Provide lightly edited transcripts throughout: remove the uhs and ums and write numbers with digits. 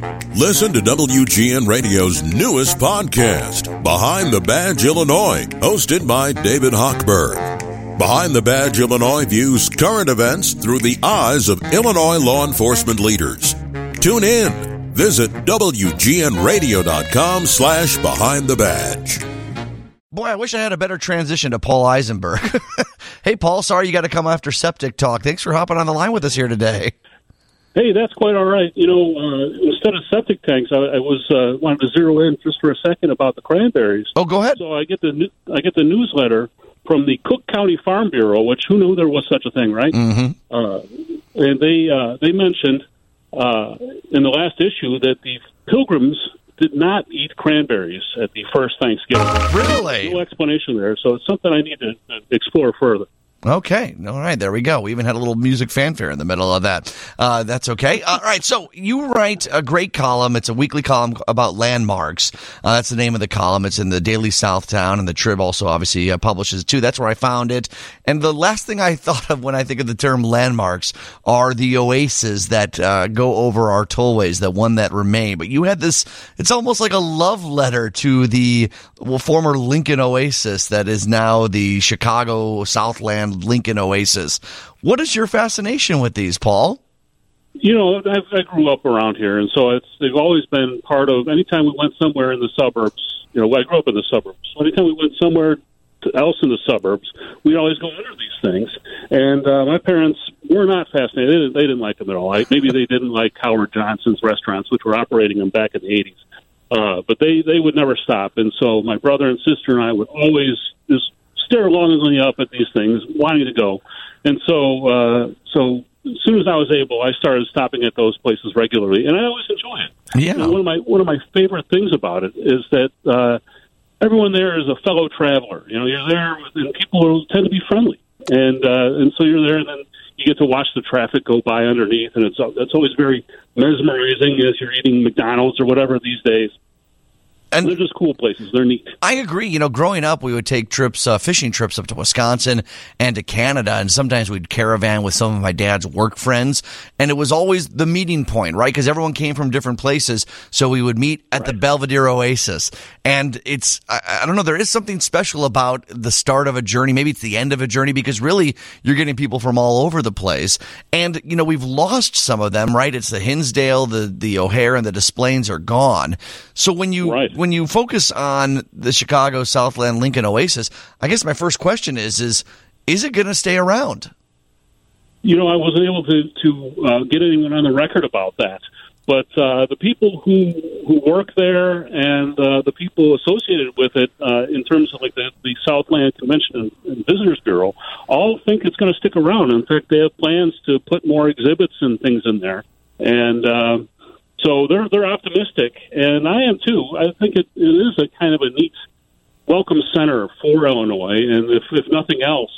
Listen to WGN Radio's newest podcast, Behind the Badge Illinois, hosted by David Hochberg. Behind the Badge Illinois views current events through the eyes of Illinois law enforcement leaders. Tune in. Visit WGNRadio.com/Behind the Badge. Boy, I wish I had a better transition to Paul Eisenberg. Hey, Paul, sorry you got to come after septic talk. Thanks for hopping on the line with us here today. Hey, that's quite all right. You know, instead of septic tanks, I was wanted to zero in just for a second about the cranberries. Oh, go ahead. So I get the newsletter from the Cook County Farm Bureau, which who knew there was such a thing, right? Mm-hmm. And they mentioned in the last issue that the Pilgrims did not eat cranberries at the first Thanksgiving. Really? No explanation there, so it's something I need to explore further. Okay. All right. There we go. We even had a little music fanfare in the middle of that. That's okay. All right. So you write a great column. It's a weekly column about landmarks. That's the name of the column. It's in the Daily Southtown, and the Trib also obviously publishes it too. That's where I found it. And the last thing I thought of when I think of the term landmarks are the oases that go over our tollways, the one that remain. But you had this, it's almost like a love letter to the former Lincoln Oasis that is now the Chicago Southland Lincoln Oasis. What is your fascination with these, Paul? You know, I grew up around here, and so they've always been part of. Anytime we went somewhere in the suburbs, you know, I grew up in the suburbs. So anytime we went somewhere else in the suburbs, we'd always go under these things. And my parents were not fascinated. They didn't like them at all. Maybe they didn't like Howard Johnson's restaurants, which were operating them back in the 80s. But they would never stop. And so my brother and sister and I would always just stare longingly up at these things, wanting to go. And so as soon as I was able, I started stopping at those places regularly, and I always enjoy it. Yeah. And one of my favorite things about it is that everyone there is a fellow traveler. You know, you're there, and people tend to be friendly, and so you're there, and then you get to watch the traffic go by underneath, and it's always very mesmerizing as you're eating McDonald's or whatever these days. And they're just cool places. They're neat. I agree. You know, growing up, we would take trips, fishing trips up to Wisconsin and to Canada, and sometimes we'd caravan with some of my dad's work friends, and it was always the meeting point, right? Because everyone came from different places, so we would meet at the Belvedere Oasis. And it's, I don't know, there is something special about the start of a journey. Maybe it's the end of a journey, because really, you're getting people from all over the place. And, you know, we've lost some of them, right? It's the Hinsdale, the O'Hare, and the Des Plaines are gone. So when you focus on the Chicago Southland Lincoln Oasis, I guess my first question is it going to stay around? You know, I wasn't able to get anyone on the record about that, but the people who work there and the people associated with it, in terms of like the Southland Convention and Visitors Bureau, all think it's going to stick around. In fact, they have plans to put more exhibits and things in there, and so they're optimistic, and I am too. I think it is a kind of a neat welcome center for Illinois, and if nothing else,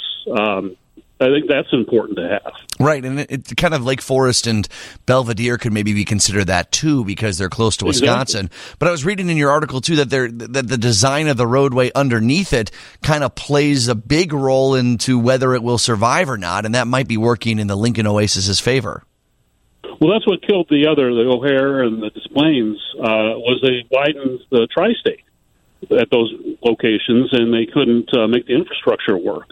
I think that's important to have. Right, and it's kind of Lake Forest and Belvedere could maybe be considered that too, because they're close to Wisconsin. Exactly. But I was reading in your article too that the design of the roadway underneath it kind of plays a big role into whether it will survive or not, and that might be working in the Lincoln Oasis's favor. Well, that's what killed the O'Hare and the Des Plaines, was they widened the tri-state at those locations, and they couldn't make the infrastructure work.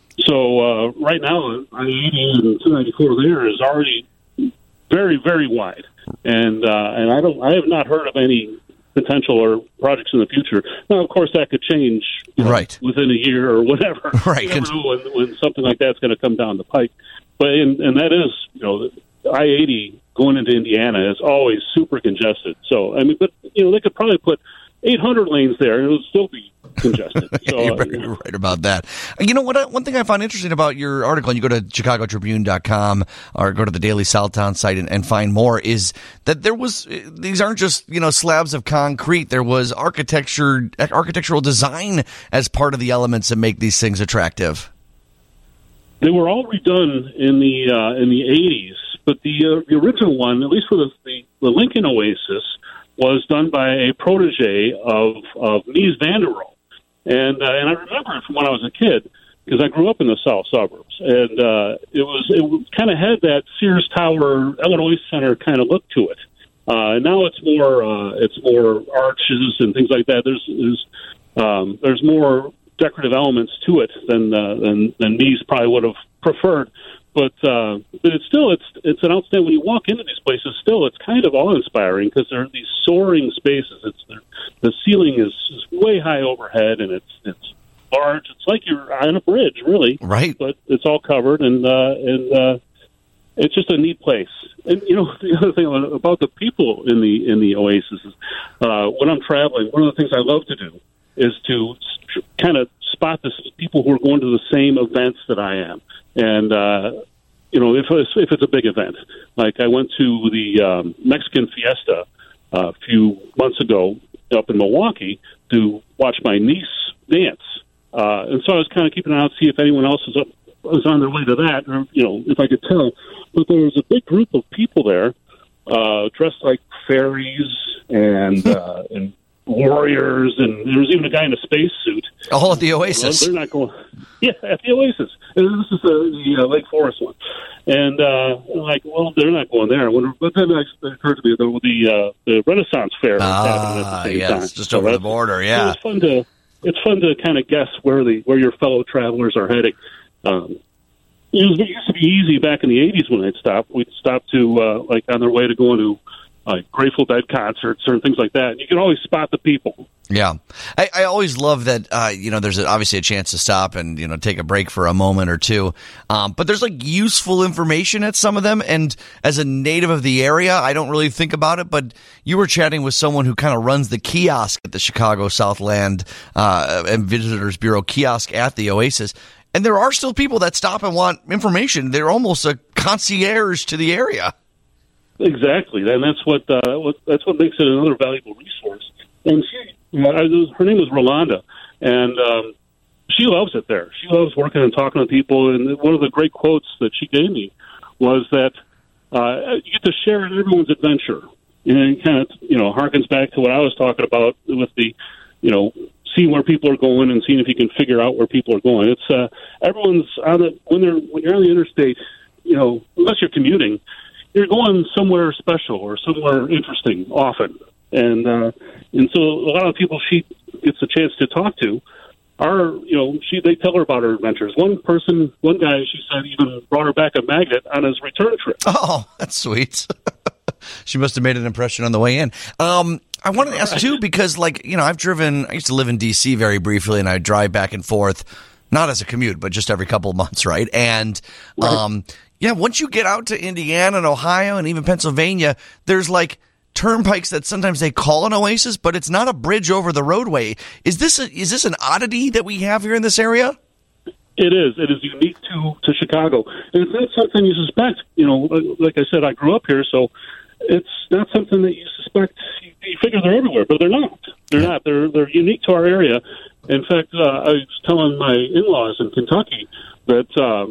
So right now, I-80 and 294 there is already very, very wide, and I have not heard of any potential or projects in the future. Now, of course, that could change within a year or whatever. Right, you never know when something like that's going to come down the pike. But and that is, you know, I-80 going into Indiana is always super congested. So, I mean, but, you know, they could probably put 800 lanes there and it would still be congested. So, You're right about that. You know, one thing I found interesting about your article, and you go to chicagotribune.com or go to the Daily Southtown site and find more, is that these aren't just, you know, slabs of concrete. There was architectural design as part of the elements that make these things attractive. They were all redone in the 80s, but the original one, at least for the Lincoln Oasis, was done by a protege of Mies van der Rohe. And I remember it from when I was a kid, because I grew up in the south suburbs, and it kind of had that Sears Tower, Illinois Center kind of look to it. Now it's more arches and things like that. There's more decorative elements to it than these probably would have preferred. But it's still it's an outstanding. When you walk into these places, still it's kind of awe-inspiring because there are these soaring spaces. The ceiling is way high overhead, and it's large. It's like you're on a bridge, really. Right. But it's all covered, and it's just a neat place. And the other thing about the people in the Oasis is when I'm traveling, one of the things I love to do is to kind of spot the people who are going to the same events that I am. And, if it's a big event, like I went to the Mexican Fiesta a few months ago up in Milwaukee to watch my niece dance. And so I was kind of keeping an eye out to see if anyone else was on their way to that, or, if I could tell. But there was a big group of people there dressed like fairies and warriors, and there was even a guy in a spacesuit. All at the Oasis. They're not going. Yeah, at the Oasis. And this is the Lake Forest one. And they're not going there. But then it occurred to me the Renaissance Fair was happening at the same time. Just over the border. Yeah, it's fun to kind of guess where your fellow travelers are heading. It used to be easy back in the 80s when I'd stop. We'd stop to on their way to going to Grateful Dead concerts or things like that. You can always spot the people. Yeah. I always love that, there's obviously a chance to stop and, take a break for a moment or two. But there's useful information at some of them. And as a native of the area, I don't really think about it. But you were chatting with someone who kind of runs the kiosk at the Chicago Southland and Visitors Bureau kiosk at the Oasis. And there are still people that stop and want information. They're almost a concierge to the area. Exactly, and that's what makes it another valuable resource. And her name was Rolanda, and she loves it there. She loves working and talking to people. And one of the great quotes that she gave me was that you get to share in everyone's adventure, and it kind of harkens back to what I was talking about with the seeing where people are going and seeing if you can figure out where people are going. It's everyone's on when you're on the interstate, unless you're commuting, you're going somewhere special or somewhere interesting often. And so a lot of people she gets a chance to talk to are, they tell her about her adventures. One guy, she said, even brought her back a magnet on his return trip. Oh, that's sweet. She must have made an impression on the way in. I wanted to ask, too, because, I used to live in D.C. very briefly, and I drive back and forth, not as a commute, but just every couple of months, right? And, once you get out to Indiana and Ohio and even Pennsylvania, there's, turnpikes that sometimes they call an oasis, but it's not a bridge over the roadway. Is this an oddity that we have here in this area? It is. It is unique to Chicago. And it's not something you suspect. Like I said, I grew up here, so it's not something that you suspect. You figure they're everywhere, but they're not. They're not. They're unique to our area. In fact, I was telling my in-laws in Kentucky that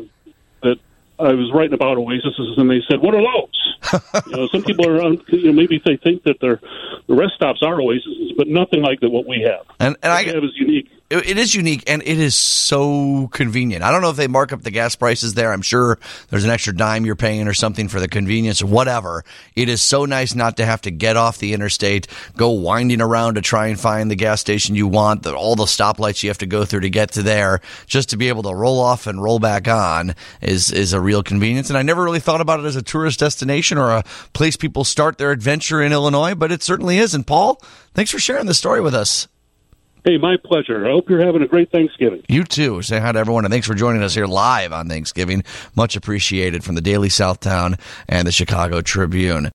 I was writing about oases, and they said, "What are those?" Some people are, maybe they think that the rest stops are oases, but nothing like what we have. And what we have is unique. It is unique, and it is so convenient. I don't know if they mark up the gas prices there. I'm sure there's an extra dime you're paying or something for the convenience or whatever. It is so nice not to have to get off the interstate, go winding around to try and find the gas station you want, all the stoplights you have to go through to get to there. Just to be able to roll off and roll back on is a real convenience. And I never really thought about it as a tourist destination or a place people start their adventure in Illinois, but it certainly is. And Paul, thanks for sharing the story with us. Hey, my pleasure. I hope you're having a great Thanksgiving. You too. Say hi to everyone, and thanks for joining us here live on Thanksgiving. Much appreciated from the Daily Southtown and the Chicago Tribune.